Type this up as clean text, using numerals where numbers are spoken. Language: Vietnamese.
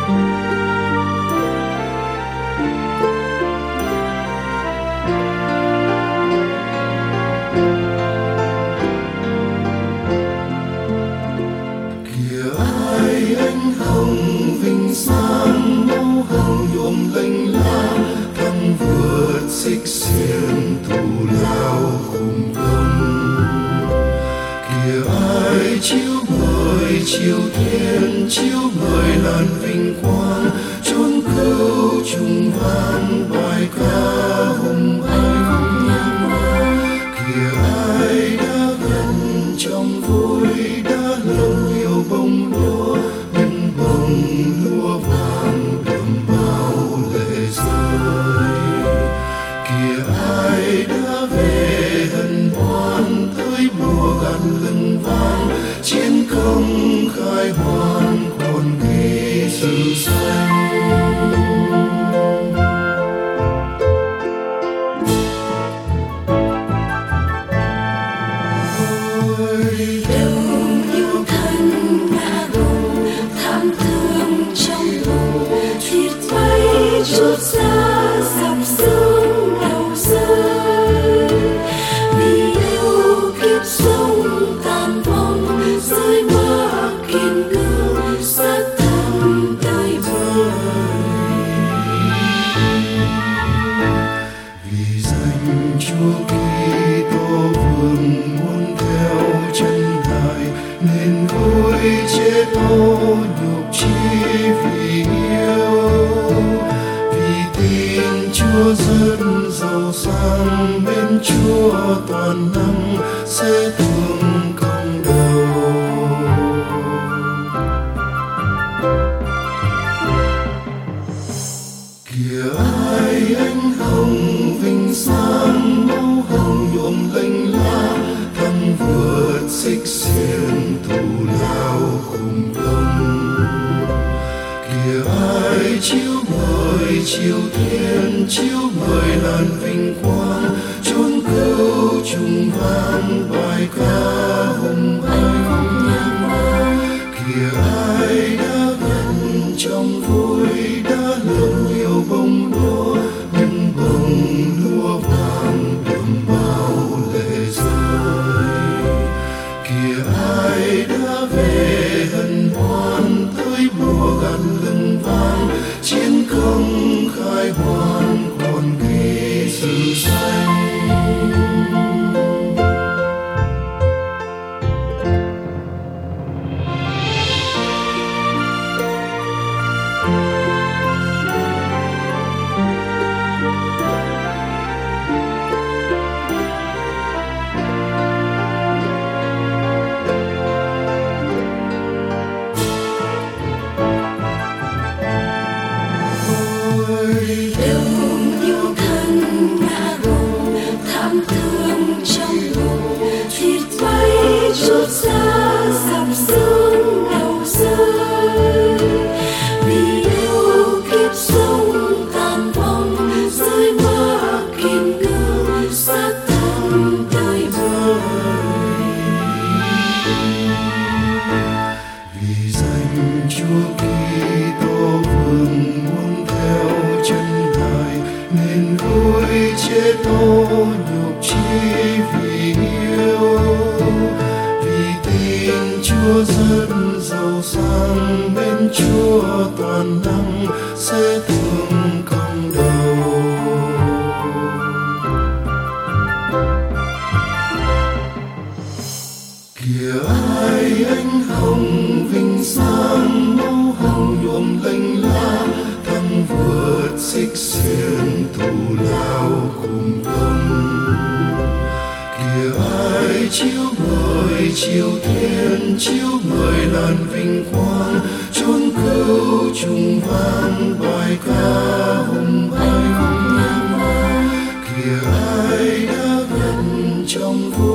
xích xiên thù lao cùng công. Kìa ai chiếu thiên chiếu ngời làn vinh quang, chốn cứu trùng vang bài ca hùng anh. Kìa ai đã gần trong vui, đã lâu nhiều bông lúa, những bông lúa vàng đượm bao lệ rơi. Kìa ai đã về hân hoan, tới mùa gặt lưng vang, chiến công khai hoan còn ghi sự xanh. Chút xa dòng sương đầu rơi, vì yêu kiếp sống tàn vong rơi qua kim cương sát thân đời vơi. Vì danh Chúa Kitô vương muốn theo chân Ngài, nên vui chết ô nhục chi vì yêu. Chúa rất giàu sang, bên Chúa toàn năng sẽ thương công đầu. Kìa ai ánh hồng vinh sang, màu hồng nhuộm lênh lá, thăng vượt xích xiên thù lao cùng công. Kìa ai chiếu thiên chiếu ngời làn vinh quang, chốn cứu trùng vang bài ca hùng anh. Kìa ai đã gần trong vui, đã lâu nhiều bông lúa, những bông lúa vàng đượm bao lệ rơi. Kìa ai đã về hân hoan, tới mùa gặt lưng vang, chiến công khai hoan còn ghi sự xanh. Chút xa dòng sương đầu rơi, vì yêu kiếp sống tàn vong rơi qua kim cương sát thân đời vơi. Vì danh Chúa Kitô vương muốn theo chân Ngài, nên vui chết ô nhục chi vì yêu. Chúa rất giàu sang, bên Chúa toàn năng sẽ thương công đầu. Kìa ai ánh hồng vinh sang, màu hồng nhuộm lênh lá, thăng vượt xích xiên thù lao cùng công. Kìa ai chiếu thiên chiếu ngời làn vinh quang, chốn cứu trùng vang bài ca hùng anh. Kìa ai đã gần trong vui,